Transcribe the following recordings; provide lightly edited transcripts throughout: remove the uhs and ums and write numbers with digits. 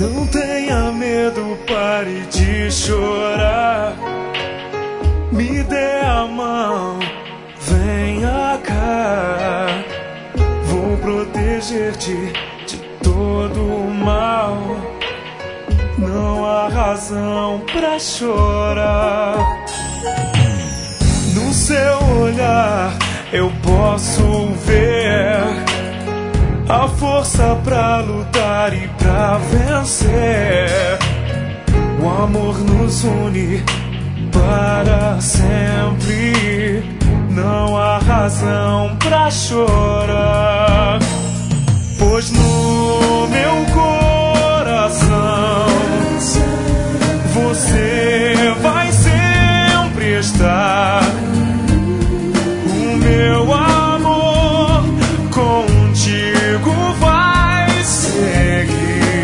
Não tenha medo, pare de chorar. Me dê a mão, venha cá. Vou proteger-te de todo o mal. Não há razão pra chorar. No seu olhar eu posso ver a força pra lutar e pra vencer. O amor nos une para sempre. Não há razão pra chorar, pois no meu coração você vai sempre estar. O meu amor contigo vai seguir.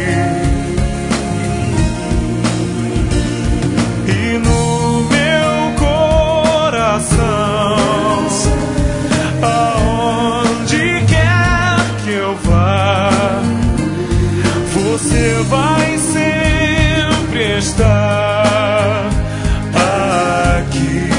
E no meu coração, aonde quer que eu vá, você vai sempre estar aqui.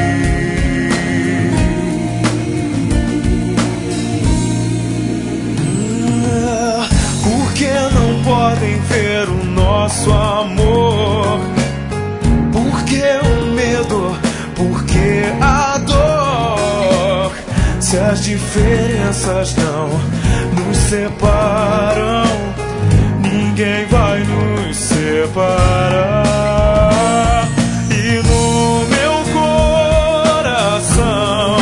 Por que não podem ver o nosso amor? Por que o medo? Por que a dor? Se as diferenças não nos separam, ninguém vai nos separar. E no meu coração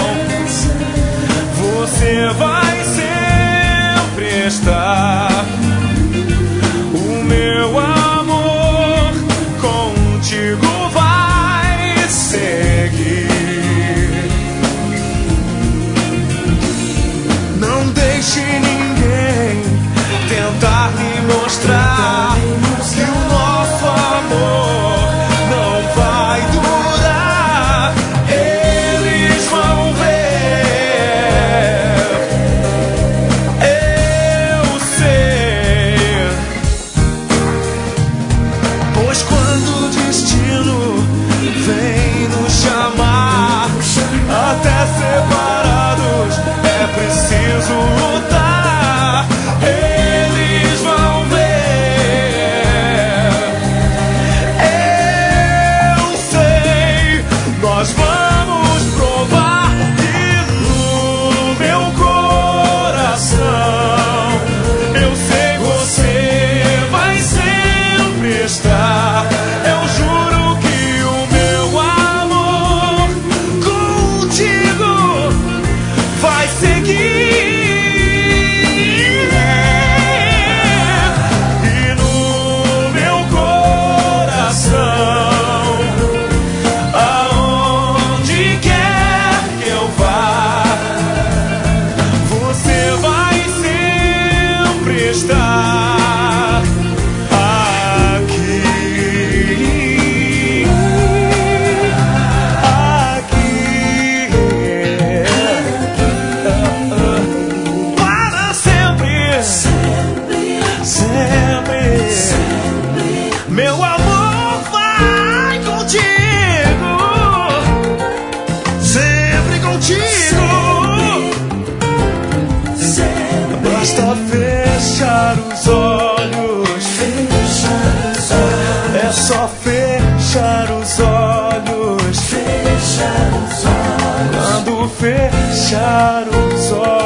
você vai sempre estar. O meu amor contigo vai seguir. Não deixe ninguém tentar me mostrar que o nosso amor não vai durar. Eles vão ver, eu sei, pois quando o destino vem nos chamar, até separados é preciso lutar. Eles vão ver, eu sei, nós vamos provar. E no meu coração eu sei, você vai sempre estar. Eu juro que o meu amor contigo vai seguir. Estar aqui, para sempre, sempre, meu amor vai contigo, sempre contigo. Basta fechar os olhos, é só fechar os olhos. Quando fechar os olhos.